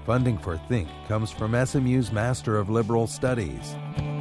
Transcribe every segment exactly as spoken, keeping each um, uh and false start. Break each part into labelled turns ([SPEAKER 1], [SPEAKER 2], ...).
[SPEAKER 1] Funding for Think comes from S M U's Master of Liberal Studies.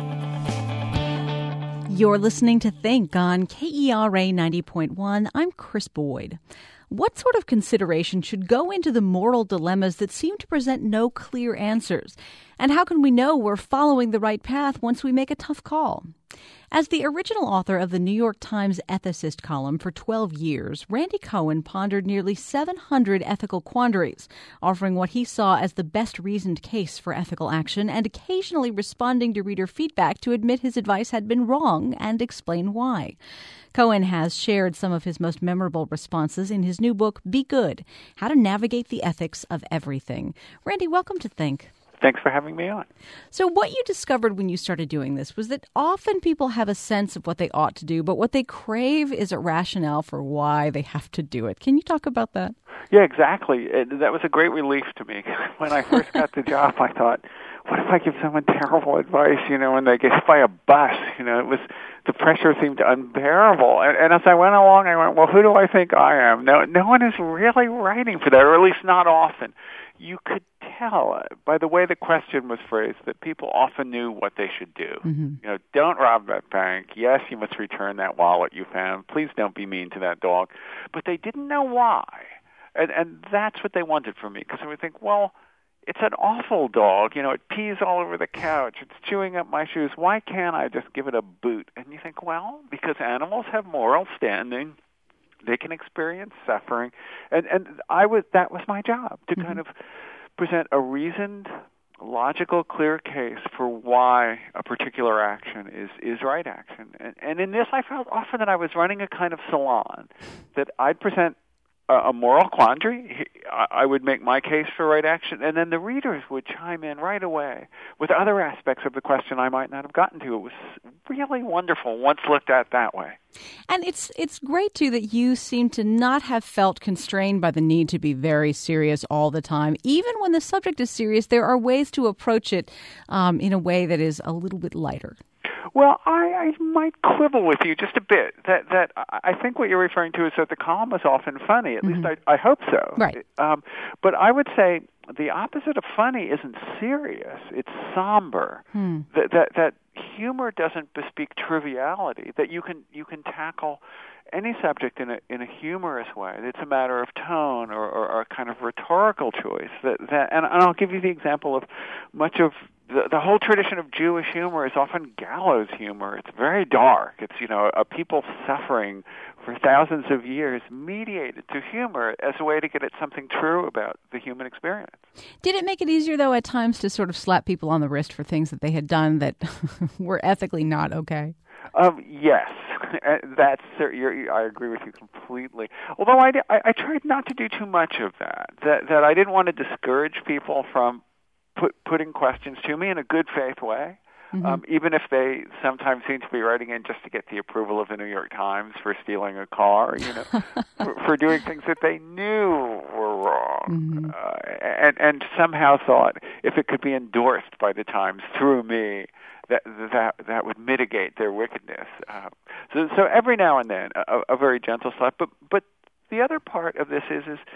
[SPEAKER 2] You're listening to Think on K E R A ninety point one. I'm Chris Boyd. What sort of consideration should go into the moral dilemmas that seem to present no clear answers? And how can we know we're following the right path once we make a tough call? As the original author of the New York Times ethicist column for twelve years, Randy Cohen pondered nearly seven hundred ethical quandaries, offering what he saw as the best reasoned case for ethical action and occasionally responding to reader feedback to admit his advice had been wrong and explain why. Cohen has shared some of his most memorable responses in his new book, Be Good: How to Navigate the Ethics of Everything. Randy, welcome to Think.
[SPEAKER 3] Thanks for having me on.
[SPEAKER 2] So what you discovered when you started doing this was that often people have a sense of what they ought to do, but what they crave is a rationale for why they have to do it. Can you talk about that?
[SPEAKER 3] Yeah, exactly. It, that was a great relief to me. When I first got the job, I thought, what if I give someone terrible advice, you know, and they get hit by a bus? You know, it was, the pressure seemed unbearable. And, and as I went along, I went, well, who do I think I am? No, no one is really writing for that, or at least not often. You could tell by the way the question was phrased that people often knew what they should do. Mm-hmm. You know, don't rob that bank. Yes, you must return that wallet you found. Please don't be mean to that dog. But they didn't know why. And, and that's what they wanted from me, because I would think, well, it's an awful dog. You know, it pees all over the couch. It's chewing up my shoes. Why can't I just give it a boot? And you think, well, because animals have moral standing. They can experience suffering, and and I was that was my job to mm-hmm. kind of present a reasoned, logical, clear case for why a particular action is is right action. And and in this, I felt often that I was running a kind of salon, that I'd present a, a moral quandary. I would make my case for right action, and then the readers would chime in right away with other aspects of the question I might not have gotten to. It was really wonderful once looked at that way.
[SPEAKER 2] And it's it's great, too, that you seem to not have felt constrained by the need to be very serious all the time. Even when the subject is serious, there are ways to approach it um, in a way that is a little bit lighter.
[SPEAKER 3] Well, I, I might quibble with you just a bit. That that I think what you're referring to is that the column is often funny. At mm-hmm. least I, I hope so.
[SPEAKER 2] Right.
[SPEAKER 3] Um, but I would say the opposite of funny isn't serious. It's somber. Hmm. That that that humor doesn't bespeak triviality. That you can you can tackle any subject in a in a humorous way. It's a matter of tone or, or, or a kind of rhetorical choice. That that and, and I'll give you the example of much of the, the whole tradition of Jewish humor is often gallows humor. It's very dark. It's, you know, a people suffering for thousands of years mediated through humor as a way to get at something true about the human experience.
[SPEAKER 2] Did it make it easier, though, at times to sort of slap people on the wrist for things that they had done that were ethically not okay?
[SPEAKER 3] Um, yes, that's you're, I agree with you completely. Although I, I, I tried not to do too much of that. That that I didn't want to discourage people from put, putting questions to me in a good faith way. Mm-hmm. Um, even if they sometimes seem to be writing in just to get the approval of the New York Times for stealing a car, you know, for, for doing things that they knew were wrong, mm-hmm. uh, and and somehow thought if it could be endorsed by the Times through me, that that that would mitigate their wickedness. Uh, so so every now and then, a, a very gentle slap. But but the other part of this is is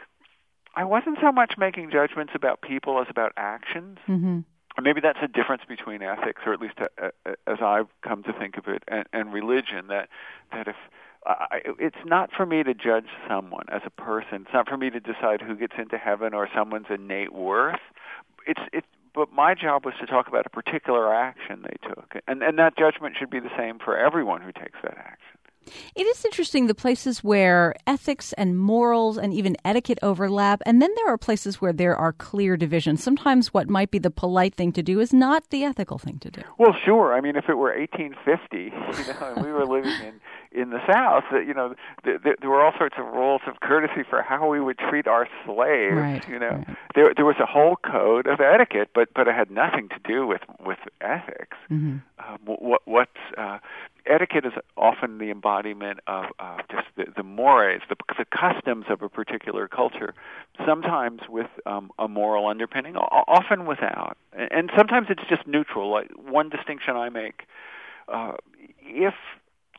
[SPEAKER 3] I wasn't so much making judgments about people as about actions. Mm-hmm. Or maybe that's a difference between ethics, or at least a, a, as I've come to think of it, and, and religion. That that if I, it's not for me to judge someone as a person. It's not for me to decide who gets into heaven or someone's innate worth. It's it's. But my job was to talk about a particular action they took, and and that judgment should be the same for everyone who takes that action.
[SPEAKER 2] It is interesting, the places where ethics and morals and even etiquette overlap, and then there are places where there are clear divisions. Sometimes what might be the polite thing to do is not the ethical thing to do.
[SPEAKER 3] Well, sure. I mean, if it were eighteen fifty, you know, and we were living in, in the South, you know, th- th- there were all sorts of rules of courtesy for how we would treat our slaves.
[SPEAKER 2] Right,
[SPEAKER 3] you know,
[SPEAKER 2] right.
[SPEAKER 3] there there was a whole code of etiquette, but but it had nothing to do with with ethics. Mm-hmm. Uh, what what's uh, etiquette is often the embodiment of uh, just the, the mores, the, the customs of a particular culture, sometimes with um, a moral underpinning, often without. And sometimes it's just neutral. Like one distinction I make, uh, if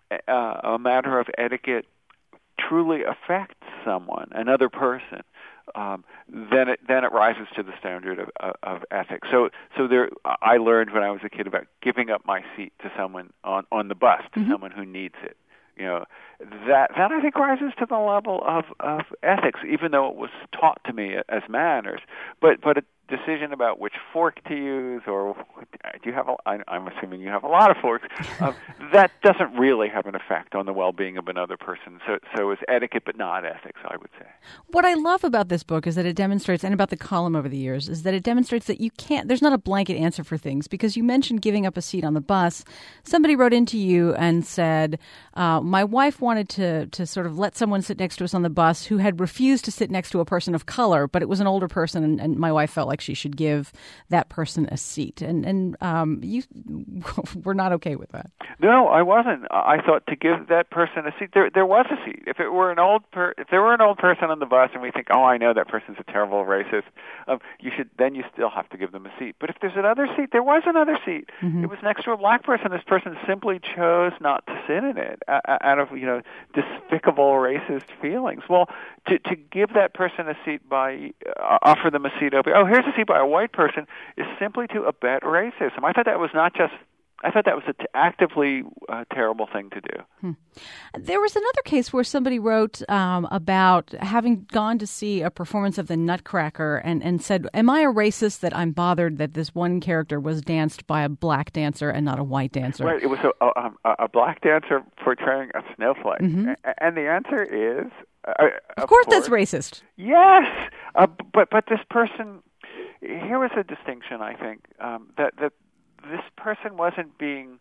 [SPEAKER 3] uh, a matter of etiquette truly affects someone, another person, um, then it then it rises to the standard of, of, of ethics. So so there, I learned when I was a kid about giving up my seat to someone on, on the bus, to mm-hmm. someone who needs it. You know, that that I think rises to the level of, of ethics, even though it was taught to me as manners. But but a decision about which fork to use, or do you have a, I, I'm assuming you have a lot of forks, uh, that doesn't really have an effect on the well-being of another person. So so it's etiquette, but not ethics, I would say.
[SPEAKER 2] What I love about this book is that it demonstrates, and about the column over the years, is that it demonstrates that you can't, there's not a blanket answer for things, because you mentioned giving up a seat on the bus. Somebody wrote into you and said, uh, my wife wanted to, to sort of let someone sit next to us on the bus who had refused to sit next to a person of color, but it was an older person, and, and my wife felt like she should give that person a seat. And, and um, you were not okay with that.
[SPEAKER 3] No, I wasn't. I thought to give that person a seat, there there was a seat. If it were an old per, if there were an old person on the bus and we think, oh, I know that person's a terrible racist, um, you should then you still have to give them a seat. But if there's another seat, there was another seat. Mm-hmm. It was next to a black person. This person simply chose not to sit in it out of, you know, despicable racist feelings. Well, to to give that person a seat by uh, offer them a seat over, oh, here's a seat by a white person, is simply to abet racism. I thought that was not just I thought that was an t- actively uh, terrible thing to do.
[SPEAKER 2] Hmm. There was another case where somebody wrote um, about having gone to see a performance of the Nutcracker and, and said, am I a racist that I'm bothered that this one character was danced by a black dancer and not a white dancer?
[SPEAKER 3] Right. It was a, a, a black dancer portraying a snowflake. Mm-hmm. A- and the answer is... Uh,
[SPEAKER 2] of, of course, course that's racist.
[SPEAKER 3] Yes. Uh, but, but this person... Here was a distinction, I think, um, that, that this person wasn't being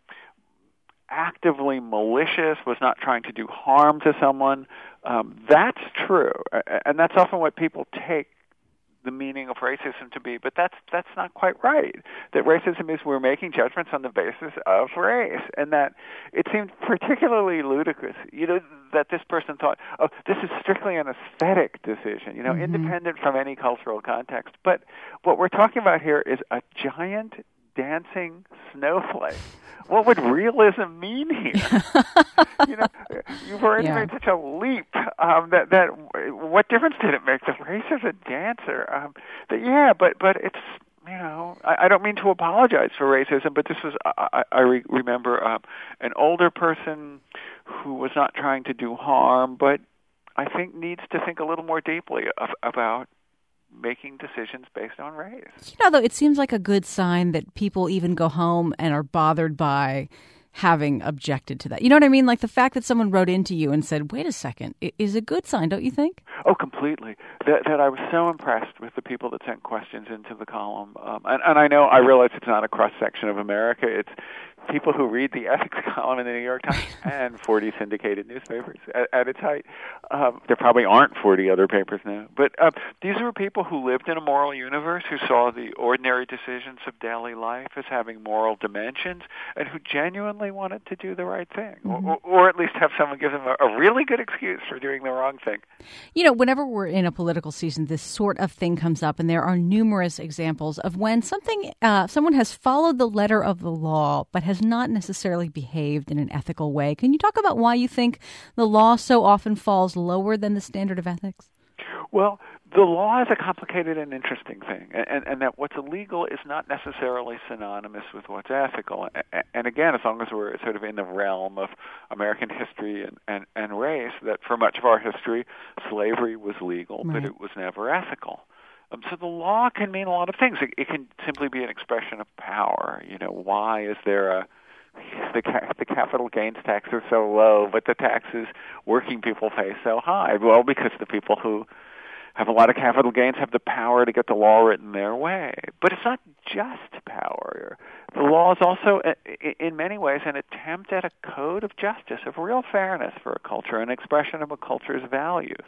[SPEAKER 3] actively malicious, was not trying to do harm to someone. Um, that's true, and that's often what people take the meaning of racism to be, but that's that's not quite right. That racism is we're making judgments on the basis of race, and that it seemed particularly ludicrous, you know, that this person thought, oh, this is strictly an aesthetic decision, you know, mm-hmm. independent from any cultural context. But what we're talking about here is a giant dancing snowflake. What would realism mean here? you know, you've already yeah. made such a leap um, that that what difference did it make? The race is a dancer. Um, that yeah, but but it's you know I, I don't mean to apologize for racism, but this was I, I re- remember um, an older person who was not trying to do harm, but I think needs to think a little more deeply of, about making decisions based on race.
[SPEAKER 2] You know, though, it seems like a good sign that people even go home and are bothered by having objected to that. You know what I mean? Like the fact that someone wrote into you and said, wait a second, is a good sign, don't you think?
[SPEAKER 3] Oh, completely. That, that I was so impressed with the people that sent questions into the column. Um, and, and I know, I realize it's not a cross-section of America. It's people who read the ethics column in the New York Times and forty syndicated newspapers at, at its height. Um, there probably aren't forty other papers now. But uh, these were people who lived in a moral universe, who saw the ordinary decisions of daily life as having moral dimensions, and who genuinely wanted to do the right thing, mm-hmm. or, or at least have someone give them a, a really good excuse for doing the wrong thing.
[SPEAKER 2] You know, whenever we're in a political season, this sort of thing comes up, and there are numerous examples of when something, uh, someone has followed the letter of the law, but has not necessarily behaved in an ethical way. Can you talk about why you think the law so often falls lower than the standard of ethics?
[SPEAKER 3] Well, the law is a complicated and interesting thing, and, and that what's illegal is not necessarily synonymous with what's ethical. And again, as long as we're sort of in the realm of American history and, and, and race, that for much of our history, slavery was legal, right. but it was never ethical. Um, so the law can mean a lot of things. It, it can simply be an expression of power. You know, why is there a The, the capital gains tax are so low, but the taxes working people pay so high? Well, because the people who have a lot of capital gains have the power to get the law written their way. But it's not just power. The law is also, in many ways, an attempt at a code of justice, of real fairness for a culture, an expression of a culture's values.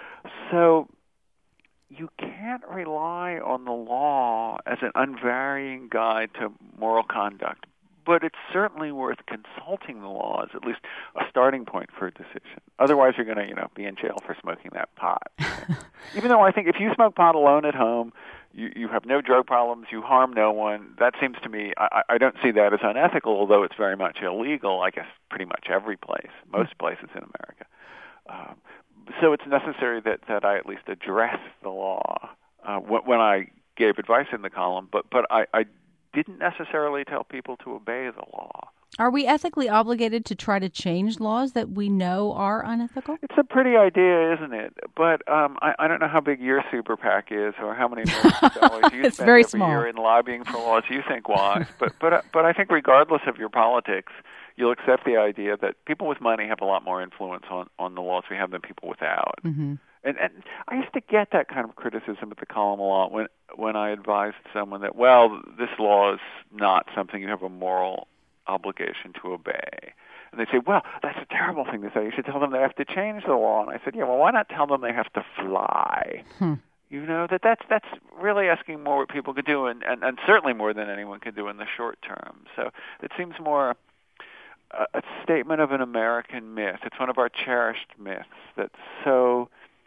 [SPEAKER 3] So you can't rely on the law as an unvarying guide to moral conduct. But it's certainly worth consulting the law as at least a starting point for a decision. Otherwise, you're going to, you know, be in jail for smoking that pot. Even though I think if you smoke pot alone at home, you, you have no drug problems, you harm no one. That seems to me, I, I don't see that as unethical, although it's very much illegal. I guess pretty much every place, most places in America. Um, so it's necessary that, that I at least address the law uh, when I gave advice in the column, but, but I, I didn't necessarily tell people to obey the law.
[SPEAKER 2] Are we ethically obligated to try to change laws that we know are unethical?
[SPEAKER 3] It's a pretty idea, isn't it? But um, I, I don't know how big your super PAC is or how many millions of dollars you
[SPEAKER 2] it's
[SPEAKER 3] spend
[SPEAKER 2] very
[SPEAKER 3] every
[SPEAKER 2] small.
[SPEAKER 3] year in lobbying for laws you think wise. But, but, but I think regardless of your politics, you'll accept the idea that people with money have a lot more influence on, on the laws we have than people without.
[SPEAKER 2] Mm-hmm.
[SPEAKER 3] And, and I used to get that kind of criticism at the column a lot when, when I advised someone that, well, this law is not something you have a moral obligation to obey. And they say, well, that's a terrible thing to say. You should tell them they have to change the law. And I said, yeah, well, why not tell them they have to fly?
[SPEAKER 2] Hmm.
[SPEAKER 3] You know, that that's that's really asking more what people could do, and, and, and certainly more than anyone could do in the short term. So it seems more a, a statement of an American myth. It's one of our cherished myths that's so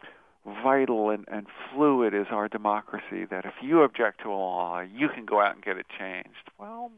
[SPEAKER 3] vital and, and fluid is our democracy that if you object to a law, you can go out and get it changed. Well,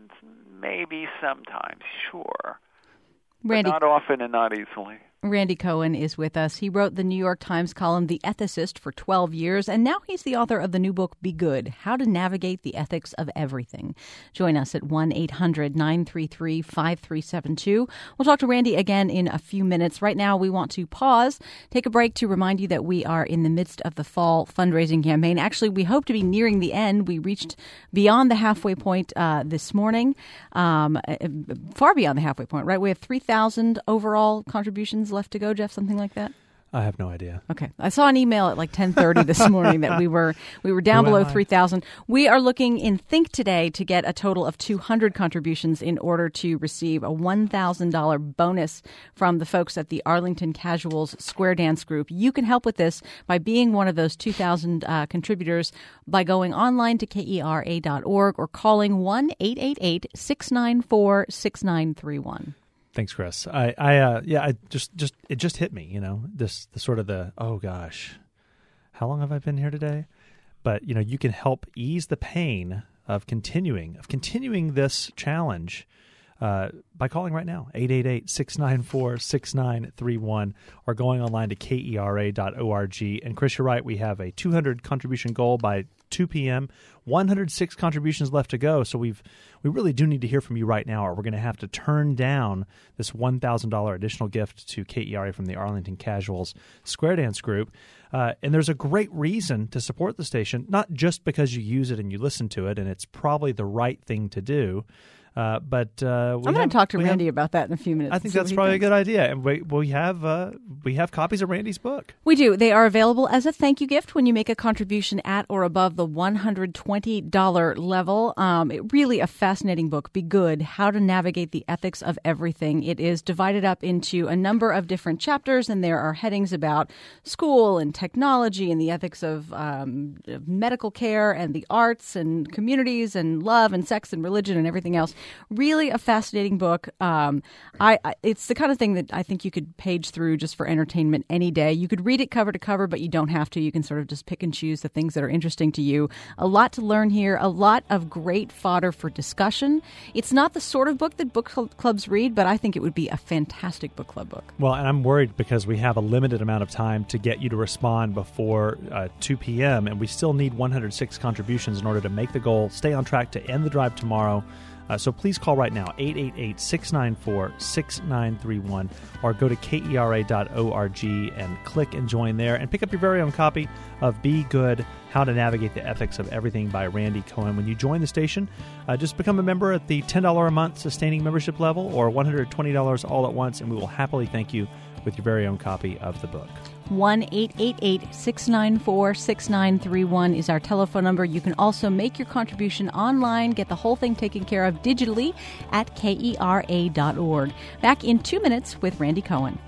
[SPEAKER 3] maybe sometimes, sure.
[SPEAKER 2] Randy,
[SPEAKER 3] but not often and not easily.
[SPEAKER 2] Randy Cohen is with us. He wrote the New York Times column The Ethicist for twelve years, and now he's the author of the new book Be Good, How to Navigate the Ethics of Everything. Join us at one eight hundred nine three three five three seven two. We'll talk to Randy again in a few minutes. Right now, we want to pause, take a break to remind you that we are in the midst of the fall fundraising campaign. Actually, we hope to be nearing the end. We reached beyond the halfway point uh, this morning, um, far beyond the halfway point, right? We have three thousand overall contributions left to go, Jeff, something like that?
[SPEAKER 4] I have no idea.
[SPEAKER 2] Okay. I saw an email at like ten thirty this morning that we were we were down below three thousand. We are looking in Think today to get a total of two hundred contributions in order to receive a one thousand dollars bonus from the folks at the Arlington Casuals Square Dance Group. You can help with this by being one of those two thousand uh, contributors by going online to K E R A dot org or calling one eight eight eight six nine four six nine three one.
[SPEAKER 4] Thanks, Chris. I, I, uh, yeah, I just, just, it just hit me, you know, this, the sort of the, oh gosh, how long have I been here today? But, you know, you can help ease the pain of continuing, of continuing this challenge uh, by calling right now, eight eight eight six nine four six nine three one, or going online to K E R A dot org. And Chris, you're right, we have a two hundred contribution goal by two p.m., one hundred six contributions left to go. So we've we really do need to hear from you right now, or we're going to have to turn down this one thousand dollars additional gift to K E R A from the Arlington Casuals Square Dance Group. Uh, and there's a great reason to support the station, not just because you use it and you listen to it, and it's probably the right thing to do. Uh, but uh, we
[SPEAKER 2] I'm going to talk to Randy
[SPEAKER 4] have,
[SPEAKER 2] about that in a few minutes.
[SPEAKER 4] I think that's probably a good idea. And we we have uh, we have copies of Randy's book.
[SPEAKER 2] We do. They are available as a thank you gift when you make a contribution at or above the one hundred twenty dollars level. Um, it, really a fascinating book. Be Good, How to Navigate the Ethics of Everything. It is divided up into a number of different chapters, and there are headings about school and technology and the ethics of um, medical care and the arts and communities and love and sex and religion and everything else. Really a fascinating book. Um, I, I it's the kind of thing that I think you could page through just for entertainment any day. You could read it cover to cover, but you don't have to. You can sort of just pick and choose the things that are interesting to you. A lot to learn here. A lot of great fodder for discussion. It's not the sort of book that book clubs read, but I think it would be a fantastic book club book.
[SPEAKER 4] Well, and I'm worried because we have a limited amount of time to get you to respond before uh, two p.m., and we still need one hundred six contributions in order to make the goal, stay on track to end the drive tomorrow. Uh, so please call right now, eight eight eight six nine four six nine three one, or go to K E R A dot org and click and join there and pick up your very own copy of Be Good, How to Navigate the Ethics of Everything by Randy Cohen. When you join the station, uh, just become a member at the ten dollars a month sustaining membership level or one hundred twenty dollars all at once, and we will happily thank you with your very own copy of the book.
[SPEAKER 2] one eight eight eight six nine four six nine three one is our telephone number. You can also make your contribution online, get the whole thing taken care of digitally at K E R A dot org. Back in two minutes with Randy Cohen.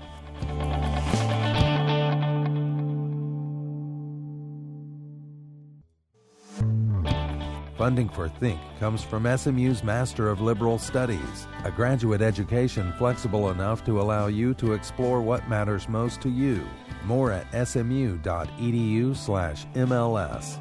[SPEAKER 1] Funding for Think comes from S M U's Master of Liberal Studies, a graduate education flexible enough to allow you to explore what matters most to you. More at smu.edu slash MLS.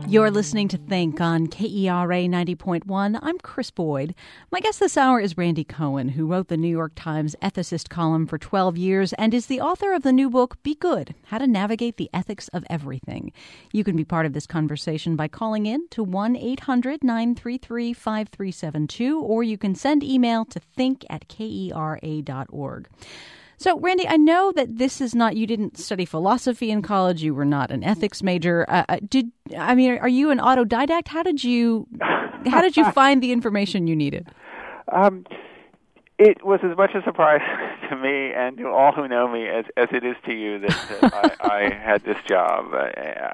[SPEAKER 2] You're listening to Think on K E R A ninety point one. I'm Chris Boyd. My guest this hour is Randy Cohen, who wrote the New York Times ethicist column for twelve years and is the author of the new book, Be Good, How to Navigate the Ethics of Everything. You can be part of this conversation by calling in to one eight hundred nine three three five three seven two, or you can send email to think at K E R A dot org. So, Randy, I know that this is not, you didn't study philosophy in college. You were not an ethics major. Uh, did I mean, are you an autodidact? How did you, how did you find the information you needed?
[SPEAKER 3] Um, it was as much a surprise to me and to all who know me as, as it is to you that, that I, I had this job. Uh,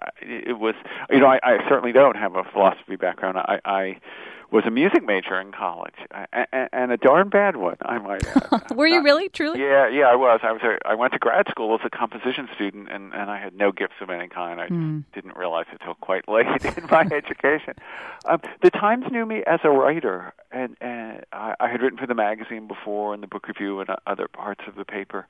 [SPEAKER 3] it was, you know, I, I certainly don't have a philosophy background. I, I was a music major in college, and, and a darn bad one, I might add.
[SPEAKER 2] Were you really, truly?
[SPEAKER 3] Yeah, yeah, I was. I was. A, I went to grad school as a composition student, and, and I had no gifts of any kind. I mm. didn't realize it until quite late in my education. Um, the Times knew me as a writer, and, and I, I had written for the magazine before, and the book review, and other parts of the paper,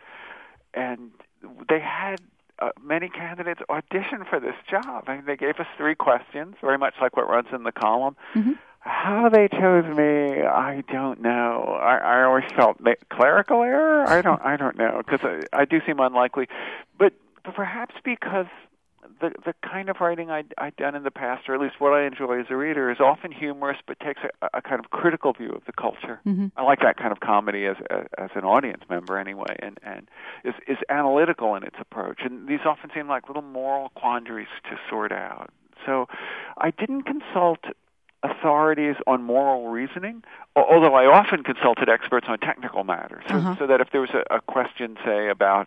[SPEAKER 3] and they had Uh, many candidates audition for this job. I mean, they gave us three questions, very much like what runs in the column. Mm-hmm. How they chose me, I don't know. I, I always felt ma- clerical error. I don't. I don't know because I, I do seem unlikely, but, but perhaps because the the kind of writing I'd, I'd done in the past, or at least what I enjoy as a reader, is often humorous, but takes a, a kind of critical view of the culture. Mm-hmm. I like that kind of comedy as a, as an audience member, anyway, and and is is analytical in its approach. And these often seem like little moral quandaries to sort out. So, I didn't consult authorities on moral reasoning, although I often consulted experts on technical matters, so, uh-huh. so that if there was a, a question, say, about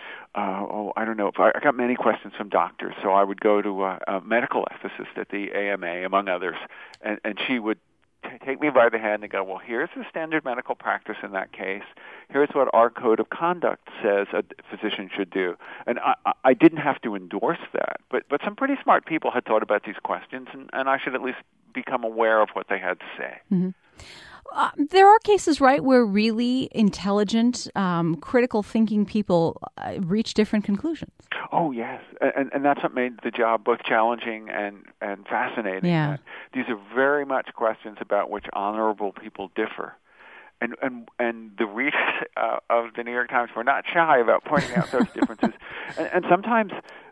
[SPEAKER 3] Uh, oh, I don't know. I, I got many questions from doctors, so I would go to a, a medical ethicist at the A M A, among others, and, and she would t- take me by the hand and go, well, here's the standard medical practice in that case. Here's what our code of conduct says a physician should do. And I, I didn't have to endorse that, but, but some pretty smart people had thought about these questions, and, and I should at least become aware of what they had to say.
[SPEAKER 2] Mm-hmm. Uh, there are cases, right, where really intelligent, um, critical thinking people uh, reach different conclusions.
[SPEAKER 3] Oh, yes. And, and that's what made the job both challenging and, and fascinating.
[SPEAKER 2] Yeah.
[SPEAKER 3] These are very much questions about which honorable people differ. And and, and the readers uh, of the New York Times were not shy about pointing out those differences. And, and sometimes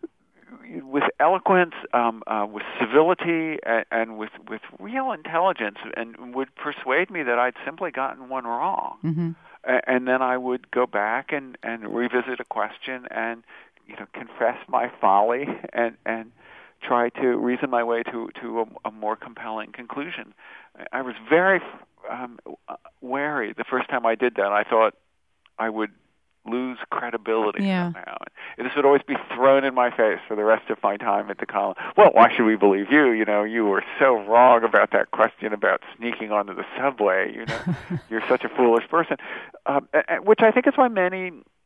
[SPEAKER 3] with eloquence, um, uh, with civility, and, and with, with real intelligence, and would persuade me that I'd simply gotten one wrong. Mm-hmm. A- and then I would go back and, and revisit a question and, you know, confess my folly and, and try to reason my way to, to a, a more compelling conclusion. I was very um, wary the first time I did that. I thought I would lose credibility
[SPEAKER 2] yeah.
[SPEAKER 3] somehow. And this would always be thrown in my face for the rest of my time at the column. Well, why should we believe you? You know, you were so wrong about that question about sneaking onto the subway. You know, you're such a foolish person. Um, which I think is why many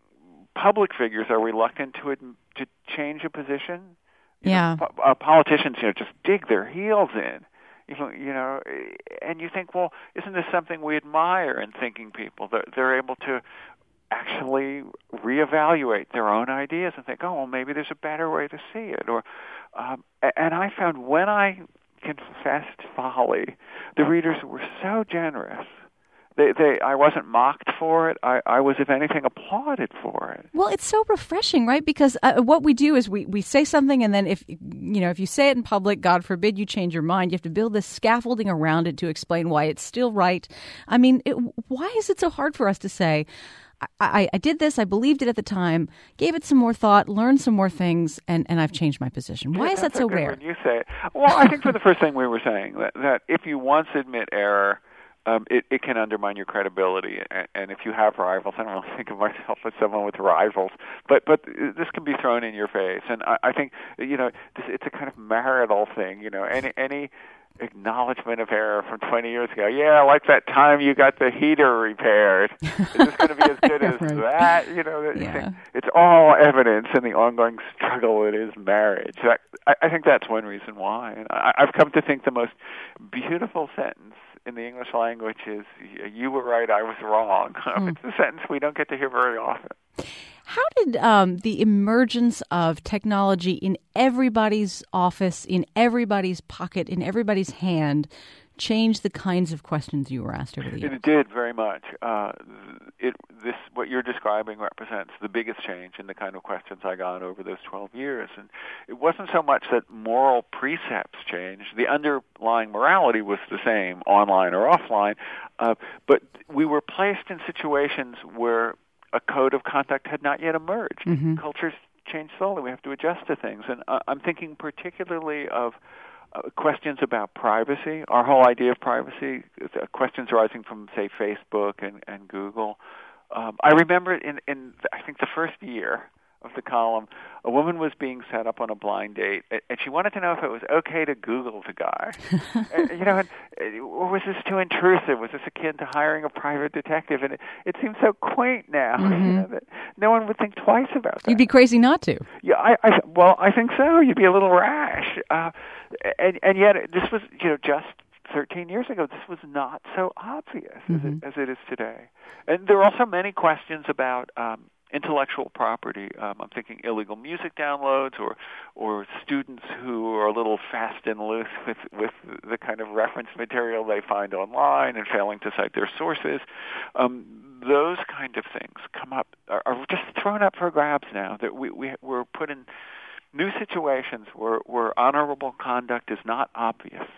[SPEAKER 3] public figures are reluctant to to change a position. You
[SPEAKER 2] yeah.
[SPEAKER 3] know, po- uh, politicians, you know, just dig their heels in. You know, and you think, well, isn't this something we admire in thinking people? That they're able to actually reevaluate their own ideas and think, oh, well, maybe there's a better way to see it. Or, um, and I found when I confessed folly, the readers were so generous. They, they, I wasn't mocked for it. I, I was, if anything, applauded for it.
[SPEAKER 2] Well, it's so refreshing, right? Because uh, what we do is we, we say something, and then if you know if you say it in public, God forbid you change your mind, you have to build this scaffolding around it to explain why it's still right. I mean, it, why is it so hard for us to say, I, I, I did this, I believed it at the time, gave it some more thought, learned some more things, and, and I've changed my position? Why
[SPEAKER 3] yeah,
[SPEAKER 2] is that so rare?
[SPEAKER 3] When you say it. Well, I think for the first thing we were saying, that, that if you once admit error, Um, it, it can undermine your credibility, and, and if you have rivals, I don't really think of myself as someone with rivals, but but this can be thrown in your face, and I, I think you know this, it's a kind of marital thing. You know, any any acknowledgement of error from twenty years ago. Yeah, like that time you got the heater repaired. Is this going to be as good as
[SPEAKER 2] right.
[SPEAKER 3] that? You know, that
[SPEAKER 2] yeah.
[SPEAKER 3] you think it's all evidence in the ongoing struggle that is marriage. That, I, I think that's one reason why. And I, I've come to think the most beautiful sentence in the English language is, you were right, I was wrong. Mm. It's a sentence we don't get to hear very often.
[SPEAKER 2] How did um, the emergence of technology in everybody's office, in everybody's pocket, in everybody's hand change the kinds of questions you were asked over the years?
[SPEAKER 3] It did very much. Uh, it this what you're describing represents the biggest change in the kind of questions I got over those twelve years. And it wasn't so much that moral precepts changed. The underlying morality was the same, online or offline, uh, but we were placed in situations where a code of conduct had not yet emerged.
[SPEAKER 2] Mm-hmm.
[SPEAKER 3] Cultures change slowly. We have to adjust to things. And uh, I'm thinking particularly of Uh, questions about privacy, our whole idea of privacy, uh, questions arising from, say, Facebook and, and Google. Um, I remember in, in, I think, the first year of the column, a woman was being set up on a blind date, and she wanted to know if it was okay to Google the guy. and, you know, and, or was this too intrusive? Was this akin to hiring a private detective? And it, it seems so quaint now,
[SPEAKER 2] mm-hmm.
[SPEAKER 3] you know, that no one would think twice about that.
[SPEAKER 2] You'd be crazy not to.
[SPEAKER 3] Yeah, I, I well, I think so. You'd be a little rash, uh, and and yet this was, you know, just thirteen years ago. This was not so obvious
[SPEAKER 2] mm-hmm.
[SPEAKER 3] as, it, as it is today. And there are also many questions about um, intellectual property. Um, I'm thinking illegal music downloads, or or students who are a little fast and loose with with the kind of reference material they find online and failing to cite their sources. Um, those kind of things come up are, are just thrown up for grabs now. That we, we we're put in new situations where where honorable conduct is not obvious.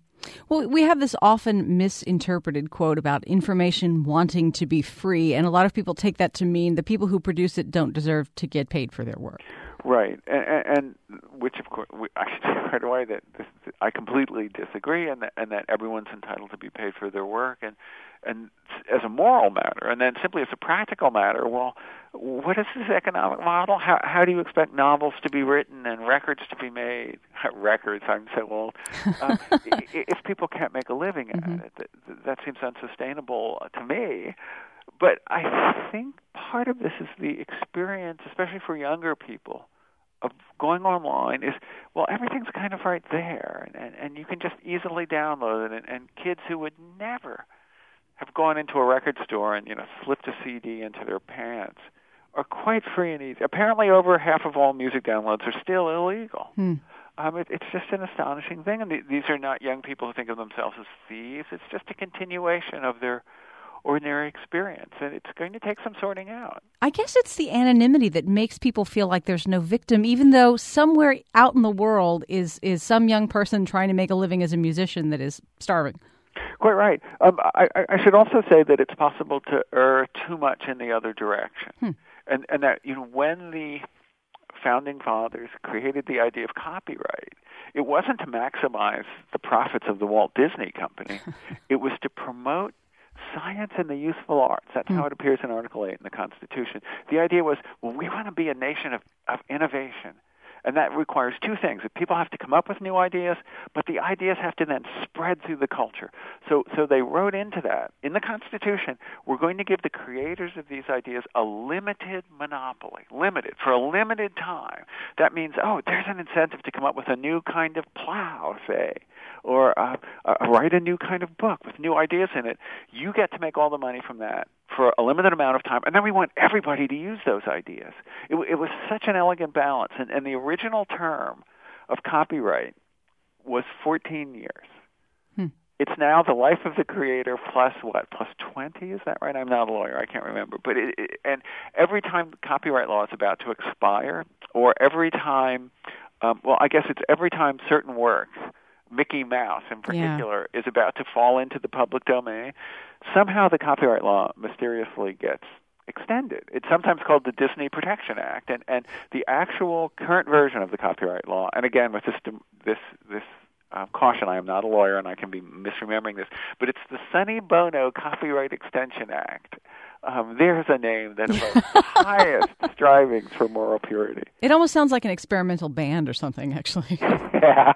[SPEAKER 2] Well, we have this often misinterpreted quote about information wanting to be free, and a lot of people take that to mean the people who produce it don't deserve to get paid for their work.
[SPEAKER 3] Right, and, and which, of course, we, I should say right away that this, I completely disagree, and that, and that everyone's entitled to be paid for their work, and and as a moral matter, and then simply as a practical matter, well, what is this economic model? How how do you expect novels to be written and records to be made? Records, I'm so old. Uh, if people can't make a living at
[SPEAKER 2] mm-hmm.
[SPEAKER 3] it, that, that seems unsustainable to me. But I think part of this is the experience, especially for younger people, of going online is, well, everything's kind of right there, and, and, and you can just easily download it, and, and kids who would never have gone into a record store and, you know, slipped a C D into their pants are quite free and easy. Apparently over half of all music downloads are still illegal.
[SPEAKER 2] Hmm.
[SPEAKER 3] Um, it, it's just an astonishing thing, and th- these are not young people who think of themselves as thieves. It's just a continuation of their ordinary experience, and it's going to take some sorting out.
[SPEAKER 2] I guess it's the anonymity that makes people feel like there's no victim, even though somewhere out in the world is, is some young person trying to make a living as a musician that is starving.
[SPEAKER 3] Quite right. Um, I, I should also say that it's possible to err too much in the other direction,
[SPEAKER 2] hmm.
[SPEAKER 3] and and that, you know, when the founding fathers created the idea of copyright, it wasn't to maximize the profits of the Walt Disney Company. It was to promote science and the useful arts. That's how it appears in Article eight in the Constitution. The idea was, well, we want to be a nation of, of innovation. And that requires two things. People have to come up with new ideas, but the ideas have to then spread through the culture. So so they wrote into that. In the Constitution, we're going to give the creators of these ideas a limited monopoly, limited, for a limited time. That means, oh, there's an incentive to come up with a new kind of plow, say, or uh, uh, write a new kind of book with new ideas in it. You get to make all the money from that for a limited amount of time, and then we want everybody to use those ideas. It, it was such an elegant balance, and, and the original term of copyright was fourteen years.
[SPEAKER 2] Hmm.
[SPEAKER 3] It's now the life of the creator plus what, plus twenty? Is that right? I'm not a lawyer. I can't remember. But it, it, and every time the copyright law is about to expire, or every time, um, well, I guess it's every time certain works, Mickey Mouse in particular, yeah. is about to fall into the public domain, somehow the copyright law mysteriously gets extended. It's sometimes called the Disney Protection Act, and, and the actual current version of the copyright law, and again with this this this um, caution, I am not a lawyer and I can be misremembering this, but it's the Sonny Bono Copyright Extension Act. Um, there's a name that evokes the highest strivings for moral purity.
[SPEAKER 2] It almost sounds like an experimental band or something, actually.
[SPEAKER 3] Yeah.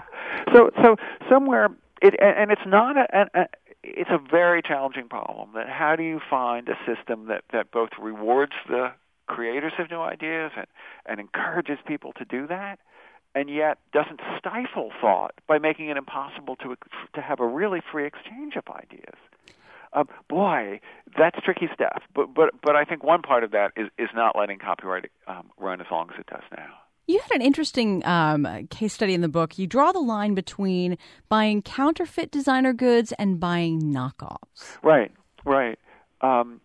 [SPEAKER 3] So, so somewhere, it, and it's not a, a, a, it's a very challenging problem. That how do you find a system that, that both rewards the creators of new ideas and, and encourages people to do that, and yet doesn't stifle thought by making it impossible to to have a really free exchange of ideas. Um, boy, that's tricky stuff. But but but I think one part of that is, is not letting copyright um, run as long as it does now.
[SPEAKER 2] You had an interesting um, case study in the book. You draw the line between buying counterfeit designer goods and buying knockoffs.
[SPEAKER 3] Right, right. Um,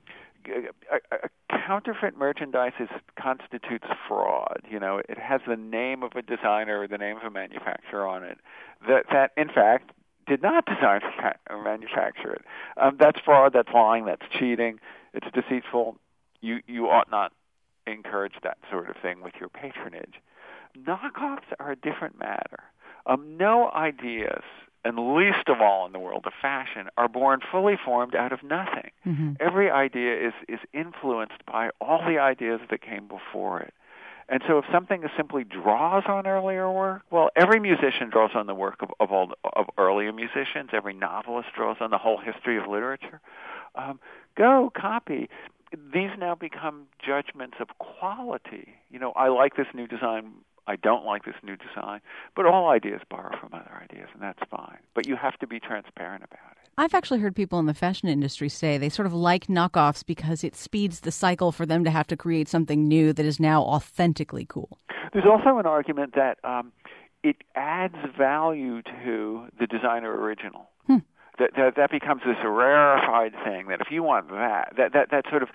[SPEAKER 3] a, a counterfeit merchandise is, constitutes fraud. You know, it has the name of a designer or the name of a manufacturer on it that, that in fact, did not design or manufacture it. Um, that's fraud, that's lying, that's cheating, it's deceitful. You, you ought not encourage that sort of thing with your patronage. Knockoffs are a different matter. Um, no ideas, and least of all in the world of fashion, are born fully formed out of nothing. Mm-hmm. Every idea is, is influenced by all the ideas that came before it. And so if something simply draws on earlier work, well, every musician draws on the work of, of all of earlier musicians. Every novelist draws on the whole history of literature. Um, go copy. These now become judgments of quality. You know, I like this new design. I don't like this new design. But all ideas borrow from other ideas, and that's fine. But you have to be transparent about it.
[SPEAKER 2] I've actually heard people in the fashion industry say they sort of like knockoffs because it speeds the cycle for them to have to create something new that is now authentically cool.
[SPEAKER 3] There's also an argument that um, it adds value to the designer original. Hmm. That, that that becomes this rarefied thing that if you want that, that, that, that sort of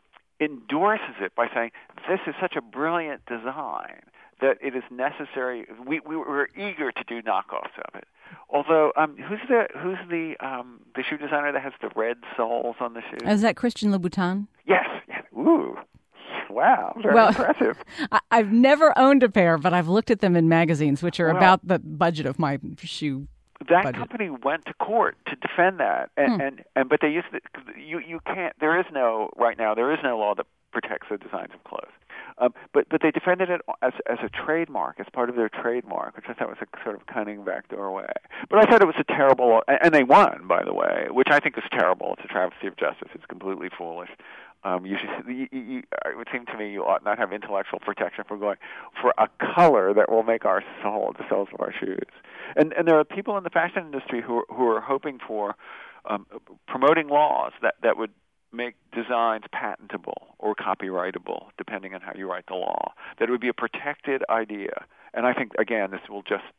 [SPEAKER 3] endorses it by saying, this is such a brilliant design that it is necessary. We, we were eager to do knockoffs of it. Although, um, who's the who's the um, the shoe designer that has the red soles on the shoes?
[SPEAKER 2] Is that Christian Louboutin?
[SPEAKER 3] Yes. yes. Ooh. Wow. Very
[SPEAKER 2] well,
[SPEAKER 3] impressive.
[SPEAKER 2] I've never owned a pair, but I've looked at them in magazines, which are well, about the budget of my shoe.
[SPEAKER 3] That
[SPEAKER 2] budget.
[SPEAKER 3] company went to court to defend that, and, hmm. and, and but they used to, you you can't. There is no right now. There is no law that protects the designs of clothes. Um, but but they defended it as as a trademark, as part of their trademark, which I thought was a sort of cunning backdoor way. But I thought it was a terrible, and they won, by the way, which I think is terrible. It's a travesty of justice. It's completely foolish. Um, you should, you, you, it would seem to me you ought not have intellectual protection for going for a color that will make our soul, the soles of our shoes. And and there are people in the fashion industry who are, who are hoping for um, promoting laws that, that would make designs patentable or copyrightable, depending on how you write the law. That it would be a protected idea. And I think, again, this will just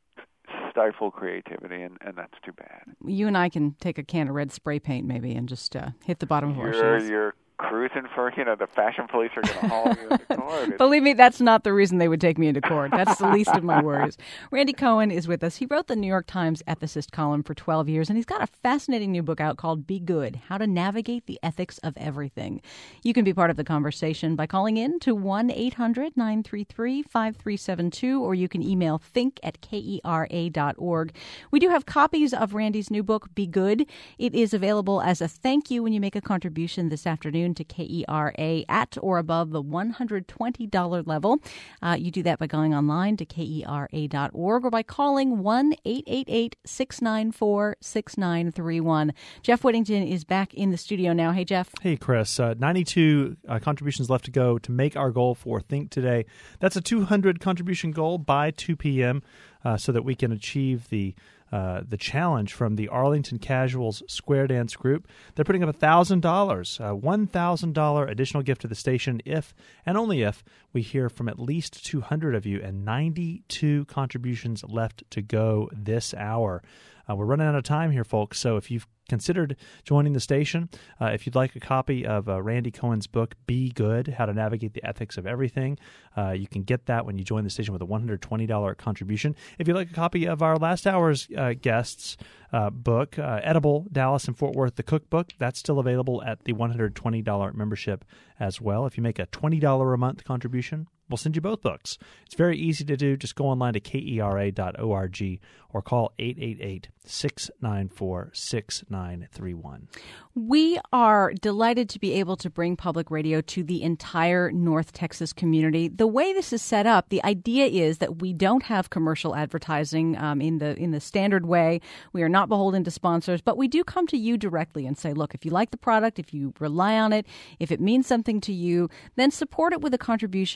[SPEAKER 3] stifle creativity, and, and that's too bad.
[SPEAKER 2] You and I can take a can of red spray paint, maybe, and just uh, hit the bottom of
[SPEAKER 3] you're,
[SPEAKER 2] our shoes.
[SPEAKER 3] You're cruising for, you know, the fashion police are going to haul you into court.
[SPEAKER 2] Believe me, that's not the reason they would take me into court. That's the least of my worries. Randy Cohen is with us. He wrote the New York Times ethicist column for twelve years, and he's got a fascinating new book out called Be Good, How to Navigate the Ethics of Everything. You can be part of the conversation by calling in to one eight hundred nine three three five three seven two, or you can email think at kera dot org. We do have copies of Randy's new book, Be Good. It is available as a thank you when you make a contribution this afternoon to K E R A at or above the one hundred twenty dollars level. Uh, you do that by going online to kera dot org or by calling one eight eight eight six nine four six nine three one. Jeff Whittington is back in the studio now. Hey, Jeff.
[SPEAKER 4] Hey, Chris. Uh, ninety-two uh, contributions left to go to make our goal for Think Today. That's a two hundred contribution goal by two p.m. Uh, so that we can achieve the Uh, the challenge from the Arlington Casuals Square Dance Group. They're putting up one thousand dollars, a one thousand dollars additional gift to the station if, and only if, we hear from at least two hundred of you, and ninety-two contributions left to go this hour. Uh, we're running out of time here, folks, so if you've considered joining the station, uh, if you'd like a copy of uh, Randy Cohen's book, Be Good, How to Navigate the Ethics of Everything, uh, you can get that when you join the station with a one hundred twenty dollars contribution. If you'd like a copy of our last hour's uh, guests' uh, book, uh, Edible, Dallas and Fort Worth, the cookbook, that's still available at the one hundred twenty dollars membership as well. If you make a twenty dollars a month contribution, we'll send you both books. It's very easy to do. Just go online to kera dot org or call eight eight eight six nine four six nine three one.
[SPEAKER 2] We are delighted to be able to bring public radio to the entire North Texas community. The way this is set up, the idea is that we don't have commercial advertising um, in the in the standard way. We are not beholden to sponsors, but we do come to you directly and say, look, if you like the product, if you rely on it, if it means something to you, then support it with a contribution at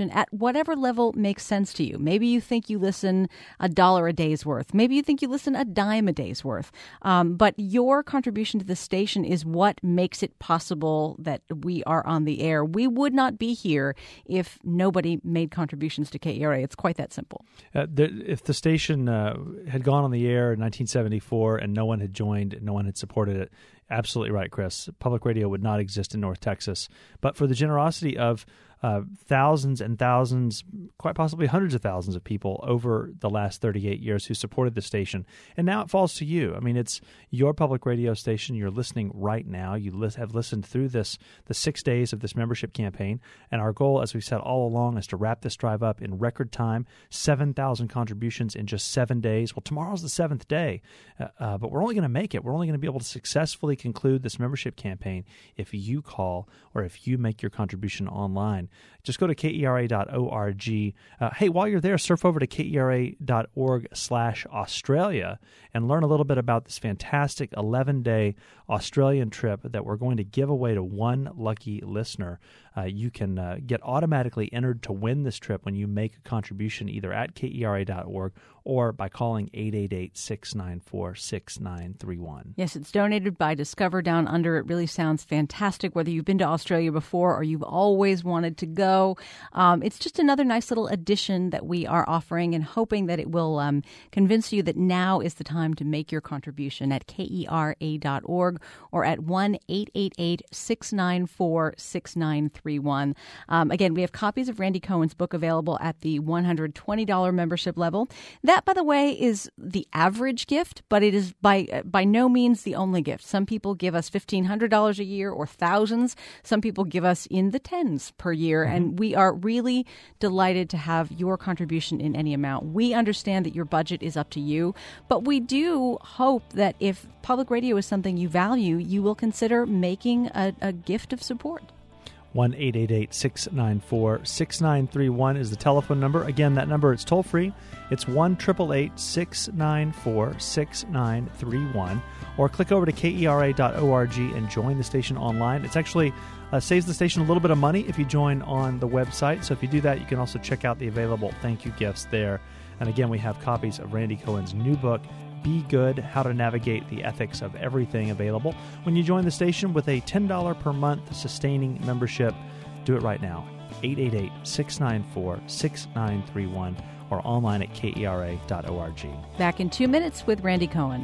[SPEAKER 2] whatever level makes sense to you. Maybe you think you listen a dollar a day's worth. Maybe you think you listen a dime a day's worth. Um, but your contribution to the station is what makes it possible that we are on the air. We would not be here if nobody made contributions to K E R A. It's quite that simple.
[SPEAKER 4] Uh, the, if the station uh, had gone on the air in nineteen seventy-four and no one had joined, no one had supported it, absolutely right, Chris. Public radio would not exist in North Texas. But for the generosity of uh, thousands and thousands, quite possibly hundreds of thousands of people over the last thirty-eight years who supported the station. And now it falls to you. I mean, it's your public radio station. You're listening right now. You li- have listened through this, the six days of this membership campaign. And our goal, as we've said all along, is to wrap this drive up in record time, seven thousand contributions in just seven days. Well, tomorrow's the seventh day, uh, uh, but we're only going to make it. We're only going to be able to successfully conclude this membership campaign if you call or if you make your contribution online. Just go to K E R A dot org. Uh, hey, while you're there, surf over to K E R A dot org slash Australia and learn a little bit about this fantastic eleven-day Australian trip that we're going to give away to one lucky listener. Uh, you can uh, get automatically entered to win this trip when you make a contribution either at K E R A dot org or by calling eight eight eight, six nine four, six nine three one.
[SPEAKER 2] Yes, it's donated by Discover Down Under. It really sounds fantastic, whether you've been to Australia before or you've always wanted to go. Um, it's just another nice little addition that we are offering and hoping that it will um, convince you that now is the time to make your contribution at K E R A dot org or at one eight eight eight, six nine four, six nine three one. Um, again, we have copies of Randy Cohen's book available at the one hundred twenty dollars membership level. That, by the way, is the average gift, but it is by by no means the only gift. Some people give us fifteen hundred dollars a year or thousands. Some people give us in the tens per year, mm-hmm. and we are really delighted to have your contribution in any amount. We understand that your budget is up to you, but we do hope that if public radio is something you value, you will consider making a, a gift of support.
[SPEAKER 4] one eight eight eight, six nine four, six nine three one is the telephone number. Again, that number, it's toll-free. It's one eight eight eight, six nine four, six nine three one. Or click over to K E R A dot org and join the station online. It's actually uh, saves the station a little bit of money if you join on the website. So if you do that, you can also check out the available thank you gifts there. And again, we have copies of Randy Cohen's new book, Be Good, How to Navigate the Ethics of Everything, available when you join the station with a ten dollars per month sustaining membership. Do it right now. eight eight eight, six nine four, six nine three one or online at K E R A dot org.
[SPEAKER 2] Back in two minutes with Randy Cohen.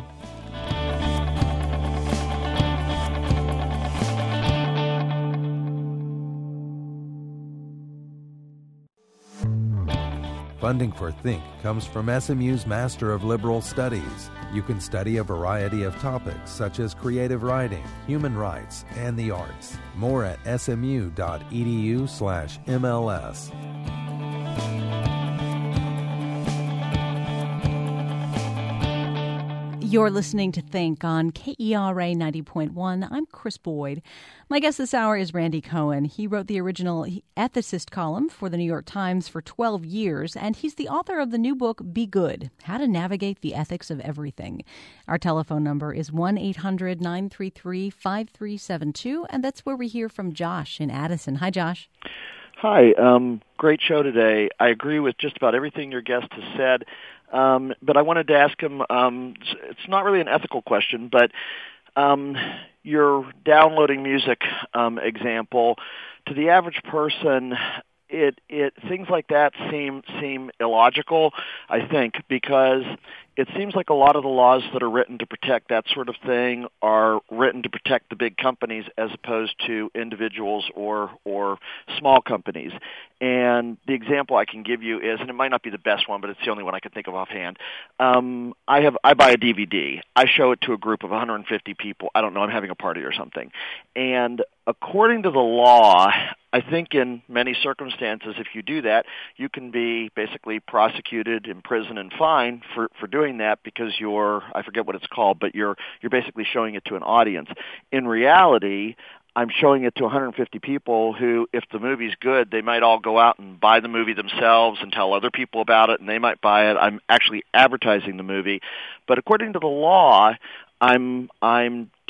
[SPEAKER 1] Funding for Think comes from S M U's Master of Liberal Studies. You can study a variety of topics such as creative writing, human rights, and the arts. More at smu.edu slash MLS.
[SPEAKER 2] You're listening to Think on K E R A ninety point one. I'm Chris Boyd. My guest this hour is Randy Cohen. He wrote the original ethicist column for the New York Times for twelve years, and he's the author of the new book, Be Good, How to Navigate the Ethics of Everything. Our telephone number is one eight hundred, nine three three, five three seven two, and that's where we hear from Josh in Addison. Hi, Josh.
[SPEAKER 5] Hi. Um, great show today. I agree with just about everything your guest has said. Um, but I wanted to ask him, um, it's not really an ethical question, but um, your downloading music um, example, to the average person, it, it things like that seem seem illogical, I think, because it seems like a lot of the laws that are written to protect that sort of thing are written to protect the big companies as opposed to individuals or or small companies. And the example I can give you is, and it might not be the best one, but it's the only one I can think of offhand. Um, I have I buy a D V D. I show it to a group of one hundred fifty people. I don't know, I'm having a party or something. And according to the law, I think in many circumstances, if you do that, you can be basically prosecuted, imprisoned, and fined for, for doing that because you're, I forget what it's called, but you're you're basically showing it to an audience. In reality, I'm showing it to one hundred fifty people who, if the movie's good, they might all go out and buy the movie themselves and tell other people about it, and they might buy it. I'm actually advertising the movie. But according to the law, I'm I'm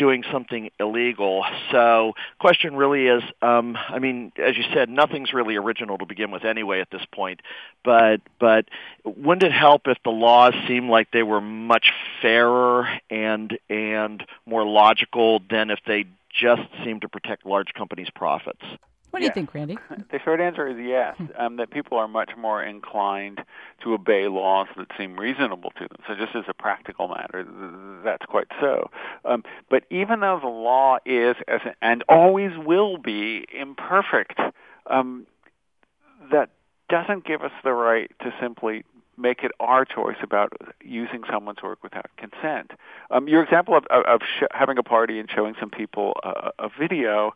[SPEAKER 5] doing something illegal. So question really is, um, I mean, as you said, nothing's really original to begin with anyway at this point, but but wouldn't it help if the laws seemed like they were much fairer and and more logical than if they just seem to protect large companies' profits?
[SPEAKER 2] What do
[SPEAKER 3] yes.
[SPEAKER 2] you think, Randy?
[SPEAKER 3] The short answer is yes, um, that people are much more inclined to obey laws that seem reasonable to them. So just as a practical matter, that's quite so. Um, but even though the law is, as a, and always will be, imperfect, um, that doesn't give us the right to simply make it our choice about using someone's work without consent. Um, your example of, of, of sh- having a party and showing some people a, a video,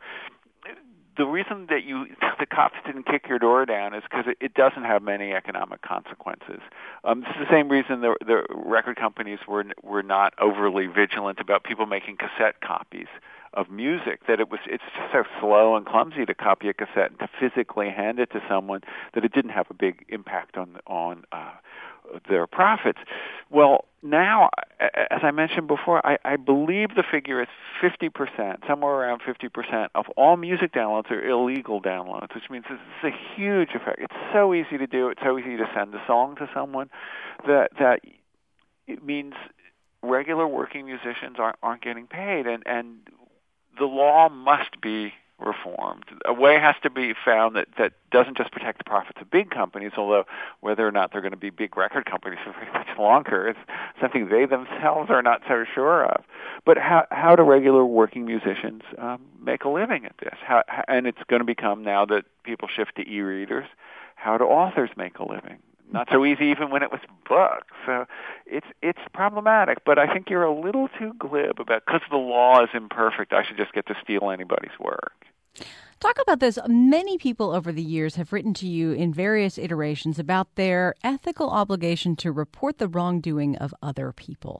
[SPEAKER 3] the reason that you the cops didn't kick your door down is because it, it doesn't have many economic consequences. Um, this is the same reason the, the record companies were were not overly vigilant about people making cassette copies of music. That it was it's just so slow and clumsy to copy a cassette and to physically hand it to someone that it didn't have a big impact on on uh, their profits. Well, now, as I mentioned before, I, I believe the figure is fifty percent, somewhere around fifty percent of all music downloads are illegal downloads, which means it's a huge effect. It's so easy to do. It's so easy to send a song to someone that that it means regular working musicians aren't, aren't getting paid, and, and the law must be reformed. A way has to be found that, that doesn't just protect the profits of big companies, although whether or not they're going to be big record companies for very much longer is something they themselves are not so sure of. But how how do regular working musicians um, make a living at this? How, and it's going to become, now that people shift to e-readers, how do authors make a living? Not so easy even when it was books. So it's it's problematic, but I think you're a little too glib about, because the law is imperfect, I should just get to steal anybody's work.
[SPEAKER 2] Talk about this. Many people over the years have written to you in various iterations about their ethical obligation to report the wrongdoing of other people.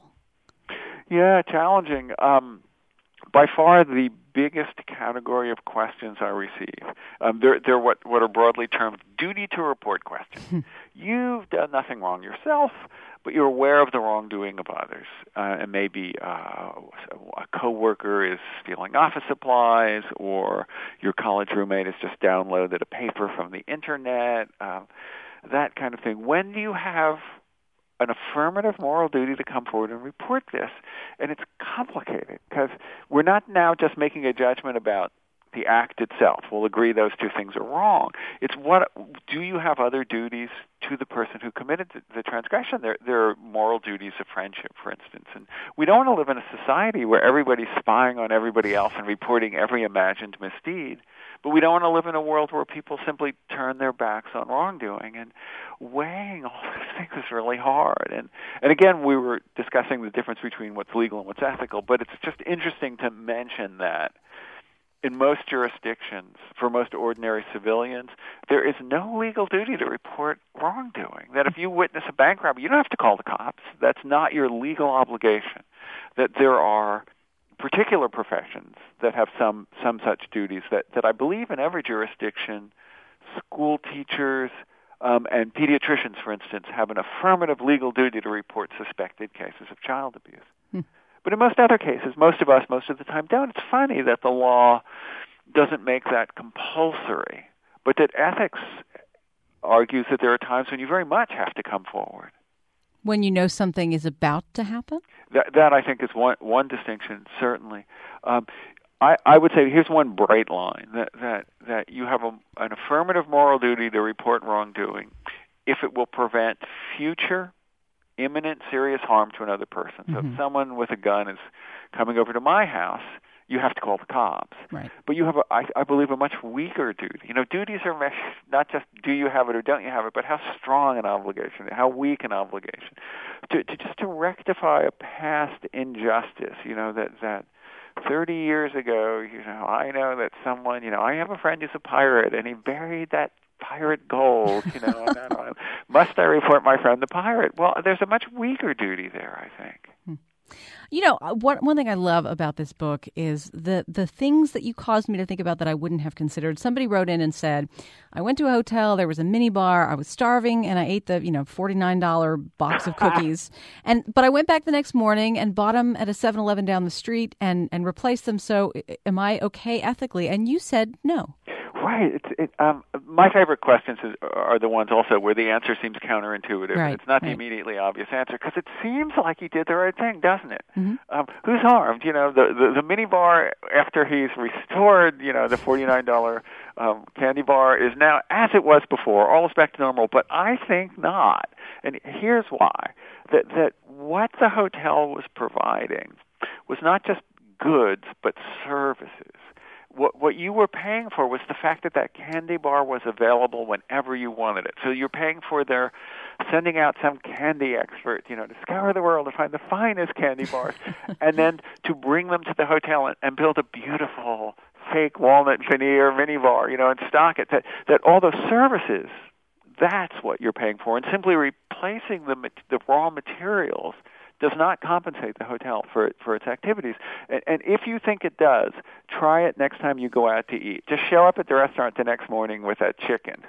[SPEAKER 3] Yeah, challenging. Um, by far the biggest category of questions I receive, um, they're, they're what, what are broadly termed duty to report questions. You've done nothing wrong yourself, but you're aware of the wrongdoing of others. Uh, and maybe uh, a coworker is stealing office supplies, or your college roommate has just downloaded a paper from the internet, uh, that kind of thing. When do you have an affirmative moral duty to come forward and report this? And it's complicated, because we're not now just making a judgment about the act itself. We'll agree those two things are wrong. It's what do you have other duties to the person who committed the, the transgression? There, there are moral duties of friendship, for instance. And we don't want to live in a society where everybody's spying on everybody else and reporting every imagined misdeed. But we don't want to live in a world where people simply turn their backs on wrongdoing. And weighing all these things is really hard. And and again, we were discussing the difference between what's legal and what's ethical, but it's just interesting to mention that in most jurisdictions, for most ordinary civilians, there is no legal duty to report wrongdoing. That if you witness a bank robbery, you don't have to call the cops. That's not your legal obligation. That there are particular professions that have some some such duties that, that I believe in every jurisdiction, school teachers um, and pediatricians, for instance, have an affirmative legal duty to report suspected cases of child abuse. Hmm. But in most other cases, most of us, most of the time, don't. It's funny that the law doesn't make that compulsory, but that ethics argues that there are times when you very much have to come forward.
[SPEAKER 2] When you know something is about to happen?
[SPEAKER 3] That, that I think, is one one distinction, certainly. Um, I, I would say here's one bright line, that, that, that you have a, an affirmative moral duty to report wrongdoing if it will prevent future imminent serious harm to another person. So mm-hmm. if someone with a gun is coming over to my house, you have to call the cops.
[SPEAKER 2] Right.
[SPEAKER 3] But you have, a, I, I believe, a much weaker duty. You know, duties are measured not just do you have it or don't you have it, but how strong an obligation, how weak an obligation. To, to just to rectify a past injustice, you know, that that thirty years ago, you know, I know that someone, you know, I have a friend who's a pirate, and he buried that pirate gold, you know, and then, must I report my friend the pirate? Well, there's a much weaker duty there, I think.
[SPEAKER 2] You know, one one thing I love about this book is the the things that you caused me to think about that I wouldn't have considered. Somebody wrote in and said, I went to a hotel, there was a mini bar, I was starving, and I ate the, you know, forty-nine dollars box of cookies. and But I went back the next morning and bought them at a seven eleven down the street and, and replaced them. So am I okay ethically? And you said no.
[SPEAKER 3] Right. It's, it, um, my favorite questions is, are the ones also where the answer seems counterintuitive.
[SPEAKER 2] Right,
[SPEAKER 3] it's not the
[SPEAKER 2] right.
[SPEAKER 3] immediately obvious answer because it seems like he did the right thing, doesn't it?
[SPEAKER 2] Mm-hmm.
[SPEAKER 3] Um, who's harmed? You know, the, the the mini bar after he's restored, you know, the forty-nine dollars um, candy bar is now as it was before, all is back to normal. But I think not. And here's why: that that what the hotel was providing was not just goods but services. What what you were paying for was the fact that that candy bar was available whenever you wanted it. So you're paying for their sending out some candy expert, you know, to scour the world to find the finest candy bars, and then to bring them to the hotel and, and build a beautiful fake walnut veneer mini bar, you know, and stock it. That that all those services, that's what you're paying for, and simply replacing the the raw materials does not compensate the hotel for for its activities. And, and if you think it does, try it next time you go out to eat. Just show up at the restaurant the next morning with that chicken.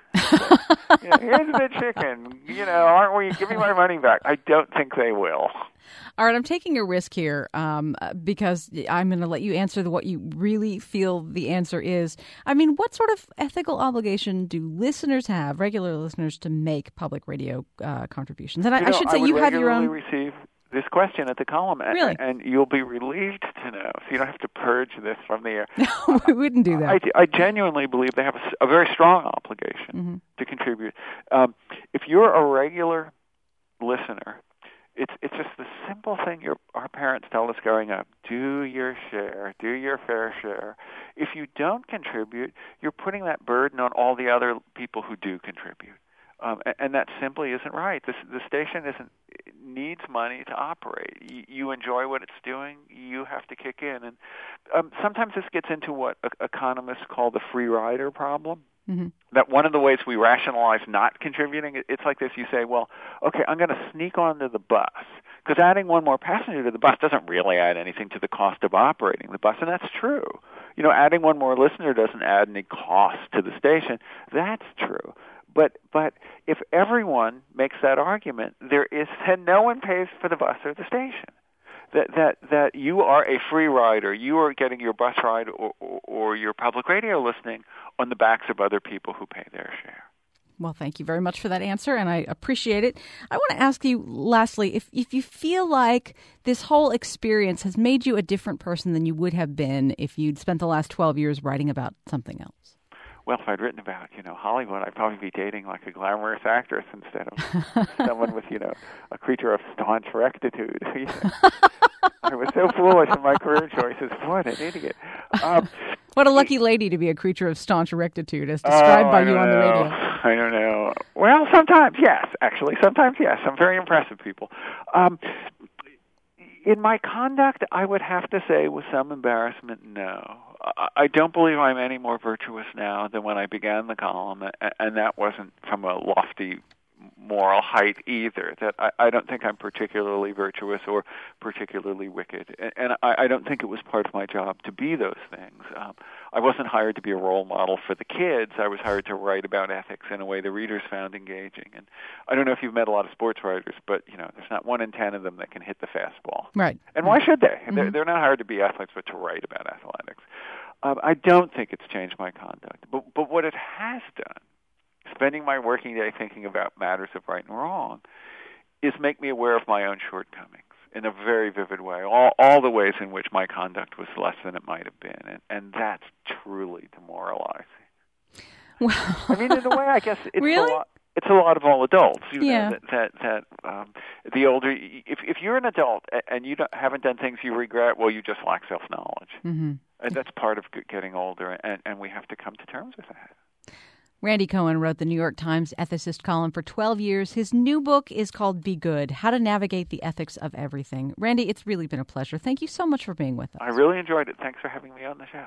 [SPEAKER 3] you know, here's the chicken. You know, aren't we? Give me my money back. I don't think they will.
[SPEAKER 2] All right, I'm taking a risk here um, because I'm going to let you answer the, what you really feel the answer is. I mean, what sort of ethical obligation do listeners have, regular listeners, to make public radio uh, contributions? And I,
[SPEAKER 3] you know,
[SPEAKER 2] I should say
[SPEAKER 3] I would
[SPEAKER 2] you have your own.
[SPEAKER 3] receive this question at the column, and,
[SPEAKER 2] really?
[SPEAKER 3] and you'll be relieved to know, so you don't have to purge this from the air.
[SPEAKER 2] No, we wouldn't do that.
[SPEAKER 3] I, I genuinely believe they have a, a very strong obligation
[SPEAKER 2] mm-hmm.
[SPEAKER 3] to contribute. Um, if you're a regular listener, it's it's just the simple thing your our parents tell us growing up: do your share, do your fair share. If you don't contribute, you're putting that burden on all the other people who do contribute. Um, and, and that simply isn't right. This, the station isn't it needs money to operate. You, you enjoy what it's doing, you have to kick in. And um, sometimes this gets into what uh, economists call the free rider problem. Mm-hmm. That one of the ways we rationalize not contributing, it's like this. You say, well, okay, I'm going to sneak onto the bus, because adding one more passenger to the bus doesn't really add anything to the cost of operating the bus, and that's true. You know, adding one more listener doesn't add any cost to the station. That's true. But but if everyone makes that argument, there is then no one pays for the bus or the station. That that that you are a free rider. You are getting your bus ride or, or, or your public radio listening on the backs of other people who pay their share.
[SPEAKER 2] Well, thank you very much for that answer, and I appreciate it. I want to ask you, lastly, if if you feel like this whole experience has made you a different person than you would have been if you'd spent the last twelve years writing about something else.
[SPEAKER 3] Well, if I'd written about, you know, Hollywood, I'd probably be dating like a glamorous actress instead of someone with, you know, a creature of staunch rectitude. I was so foolish in my career choices. What an idiot. Um,
[SPEAKER 2] what a lucky lady to be a creature of staunch rectitude, as described
[SPEAKER 3] oh,
[SPEAKER 2] by you on
[SPEAKER 3] know.
[SPEAKER 2] the radio.
[SPEAKER 3] I don't know. Well, sometimes, yes, actually. Sometimes, yes. I'm very impressive people. Um, in my conduct, I would have to say with some embarrassment, no. I don't believe I'm any more virtuous now than when I began the column, and that wasn't from a lofty moral height either. That I, I don't think I'm particularly virtuous or particularly wicked, and, and I, I don't think it was part of my job to be those things. Um, I wasn't hired to be a role model for the kids. I was hired to write about ethics in a way the readers found engaging. And I don't know if you've met a lot of sports writers, but you know, there's not one in ten of them that can hit the fastball.
[SPEAKER 2] Right.
[SPEAKER 3] And why should they?
[SPEAKER 2] Mm-hmm.
[SPEAKER 3] They're, they're not hired to be athletes, but to write about athletics. Um, I don't think it's changed my conduct. But but what it has done, spending my working day thinking about matters of right and wrong, is make me aware of my own shortcomings in a very vivid way, all, all the ways in which my conduct was less than it might have been. And, and that's truly demoralizing.
[SPEAKER 2] Well,
[SPEAKER 3] I mean, in a way, I guess it's
[SPEAKER 2] really?
[SPEAKER 3] a lot. It's a lot of all adults, you
[SPEAKER 2] yeah.
[SPEAKER 3] know, that, that, that um, the older, if, if you're an adult and you don't, haven't done things you regret, well, you just lack self-knowledge. Mm-hmm. And that's part of getting older, and, and we have to come to terms with that.
[SPEAKER 2] Randy Cohen wrote the New York Times ethicist column for twelve years. His new book is called Be Good, How to Navigate the Ethics of Everything. Randy, it's really been a pleasure. Thank you so much for being with us.
[SPEAKER 3] I really enjoyed it. Thanks for having me on the show.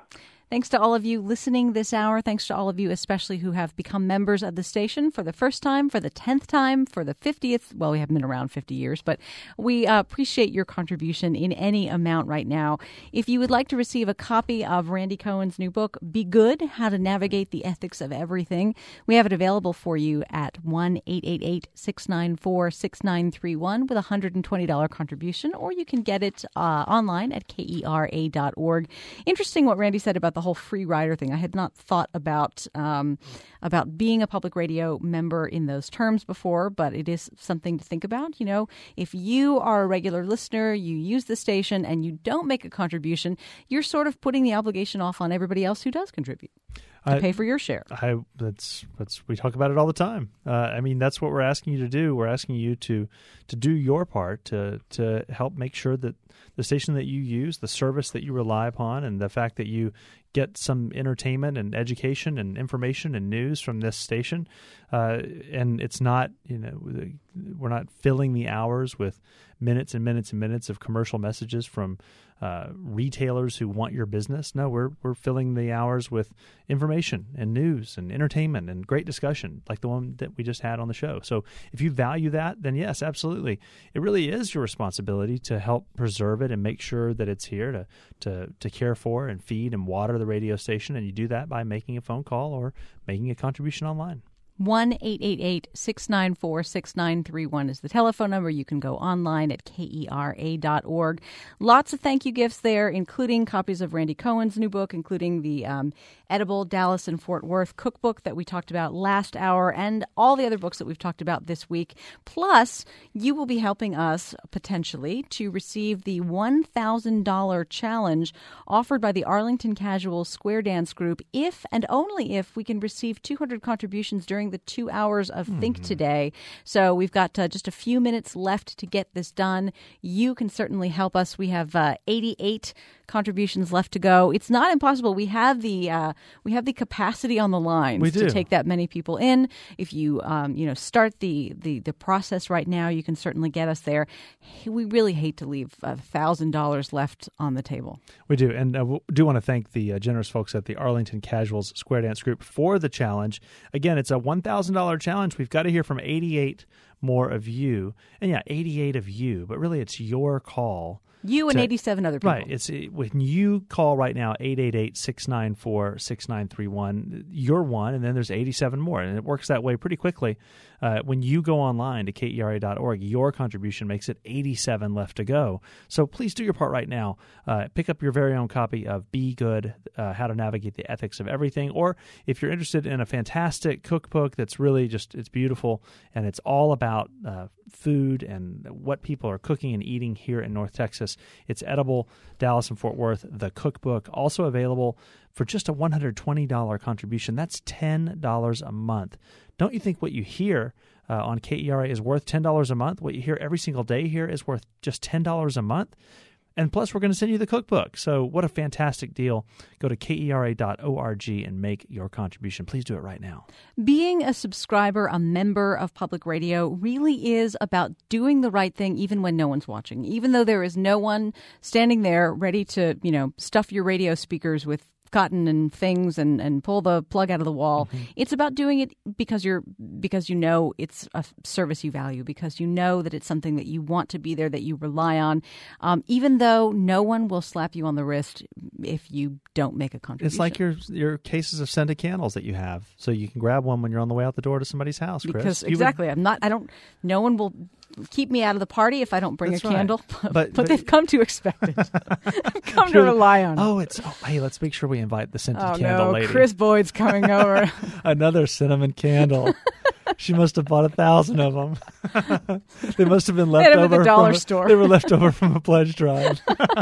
[SPEAKER 2] Thanks to all of you listening this hour. Thanks to all of you, especially who have become members of the station for the first time, for the tenth time, for the fiftieth. Well, we haven't been around fifty years, but we uh, appreciate your contribution in any amount right now. If you would like to receive a copy of Randy Cohen's new book, Be Good, How to Navigate the Ethics of Everything, we have it available for you at one eight eight eight, six nine four, six nine three one with a one hundred twenty dollars contribution, or you can get it uh, online at K E R A dot org. Interesting what Randy said about the whole free rider thing. I had not thought about um, about being a public radio member in those terms before, but it is something to think about. You know, if you are a regular listener, you use the station, and you don't make a contribution, you're sort of putting the obligation off on everybody else who does contribute to
[SPEAKER 4] I,
[SPEAKER 2] pay for your share.
[SPEAKER 4] I that's that's we talk about it all the time. Uh, I mean, that's what we're asking you to do. We're asking you to to do your part to to help make sure that the station that you use, the service that you rely upon, and the fact that you get some entertainment and education and information and news from this station, uh, and it's not, you know, we're not filling the hours with minutes and minutes and minutes of commercial messages from uh, retailers who want your business. No, we're we're filling the hours with information and news and entertainment and great discussion like the one that we just had on the show. So if you value that, then yes, absolutely. It really is your responsibility to help preserve it and make sure that it's here to to to care for and feed and water the radio station, and you do that by making a phone call or making a contribution online.
[SPEAKER 2] one eight eight eight, six nine four, six nine three one is the telephone number. You can go online at K E R A dot org. Lots of thank you gifts there, including copies of Randy Cohen's new book, including the um, edible Dallas and Fort Worth cookbook that we talked about last hour, and all the other books that we've talked about this week. Plus, you will be helping us potentially to receive the one thousand dollars challenge offered by the Arlington Casual Square Dance Group if and only if we can receive two hundred contributions during the two hours of mm-hmm. Think Today. So we've got uh, just a few minutes left to get this done. You can certainly help us. We have uh, eighty-eight contributions left to go. It's not impossible. We have the uh, we have the capacity on the lines
[SPEAKER 4] we do.
[SPEAKER 2] to take that many people in. If you um, you know start the, the the process right now, you can certainly get us there. We really hate to leave a thousand dollars left on the table.
[SPEAKER 4] We do, and uh, we do want to thank the uh, generous folks at the Arlington Casuals Square Dance Group for the challenge. Again, it's a one thousand dollars challenge. We've got to hear from eighty-eight more of you, and yeah, eighty-eight of you. But really, it's your call.
[SPEAKER 2] You and
[SPEAKER 4] to,
[SPEAKER 2] eighty-seven other people.
[SPEAKER 4] Right. It's when you call right now, eight eight eight, six nine four, six nine three one, you're one, and then there's eighty-seven more. And it works that way pretty quickly. Uh, when you go online to K E R A dot org, your contribution makes it eighty-seven left to go. So please do your part right now. Uh, pick up your very own copy of Be Good, uh, How to Navigate the Ethics of Everything. Or if you're interested in a fantastic cookbook that's really just, it's beautiful, and it's all about uh, food and what people are cooking and eating here in North Texas, it's Edible Dallas and Fort Worth, the cookbook, also available for just a one hundred twenty dollars contribution. That's ten dollars a month. Don't you think what you hear uh, on K E R A is worth ten dollars a month? What you hear every single day here is worth just ten dollars a month? And plus, we're going to send you the cookbook. So what a fantastic deal. Go to K E R A dot org and make your contribution. Please do it right now.
[SPEAKER 2] Being a subscriber, a member of public radio, really is about doing the right thing even when no one's watching. Even though there is no one standing there ready to, you know, stuff your radio speakers with cotton and things and, and pull the plug out of the wall. Mm-hmm. It's about doing it because you're because you know it's a service you value, because you know that it's something that you want to be there, that you rely on, um, even though no one will slap you on the wrist if you don't make a contribution.
[SPEAKER 4] It's like your your cases of scented candles that you have, so you can grab one when you're on the way out the door to somebody's house, Chris.
[SPEAKER 2] Because
[SPEAKER 4] you
[SPEAKER 2] exactly,
[SPEAKER 4] would...
[SPEAKER 2] I'm not. I don't. No one will keep me out of the party if I don't bring
[SPEAKER 4] That's
[SPEAKER 2] a
[SPEAKER 4] right.
[SPEAKER 2] candle.
[SPEAKER 4] But,
[SPEAKER 2] but,
[SPEAKER 4] but
[SPEAKER 2] they've come to expect it. They've come to rely on it.
[SPEAKER 4] Oh, it's oh, hey, let's make sure we invite the scented
[SPEAKER 2] oh,
[SPEAKER 4] candle
[SPEAKER 2] no,
[SPEAKER 4] lady.
[SPEAKER 2] Chris Boyd's coming over.
[SPEAKER 4] Another cinnamon candle. She must have bought a thousand of them. They must have been left over
[SPEAKER 2] at the dollar
[SPEAKER 4] from a,
[SPEAKER 2] store.
[SPEAKER 4] They were left over from a pledge drive.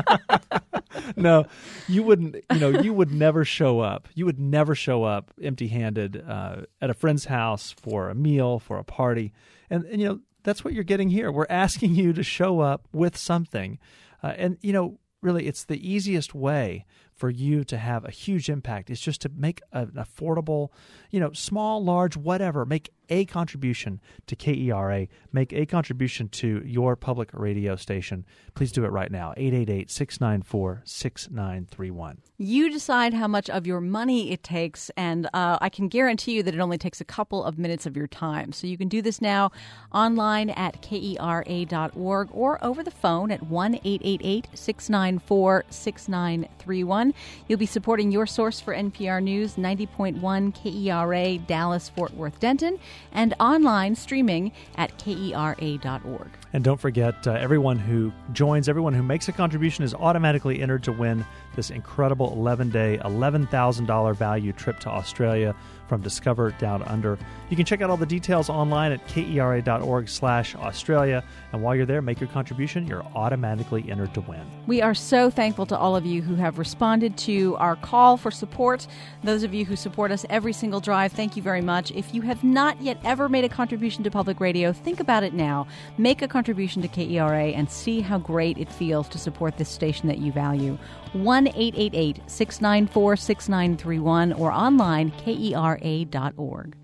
[SPEAKER 4] No, you wouldn't. You know, you would never show up. You would never show up empty-handed uh, at a friend's house for a meal, for a party, and, and you know that's what you're getting here. We're asking you to show up with something, uh, and you know, really, it's the easiest way for you to have a huge impact is just to make an affordable, you know, small, large, whatever, make a contribution to K E R A. Make a contribution to your public radio station. Please do it right now. eight eight eight, six nine four, six nine three one.
[SPEAKER 2] You decide how much of your money it takes, and uh, I can guarantee you that it only takes a couple of minutes of your time. So you can do this now online at K E R A dot org or over the phone at one eight eight eight, six nine four, six nine three one. You'll be supporting your source for N P R News, ninety point one K E R A, Dallas, Fort Worth, Denton, and online streaming at K E R A dot org.
[SPEAKER 4] And don't forget, uh, everyone who joins, everyone who makes a contribution is automatically entered to win this incredible eleven-day, eleven thousand dollars value trip to Australia from Discover Down Under. You can check out all the details online at K E R A dot org slash Australia. And while you're there, make your contribution. You're automatically entered to win.
[SPEAKER 2] We are so thankful to all of you who have responded to our call for support. Those of you who support us every single drive, thank you very much. If you have not yet ever made a contribution to public radio, think about it now. Make a contribution to K E R A and see how great it feels to support this station that you value. one eight eight eight, six nine four, six nine three one or online K E R A dot org.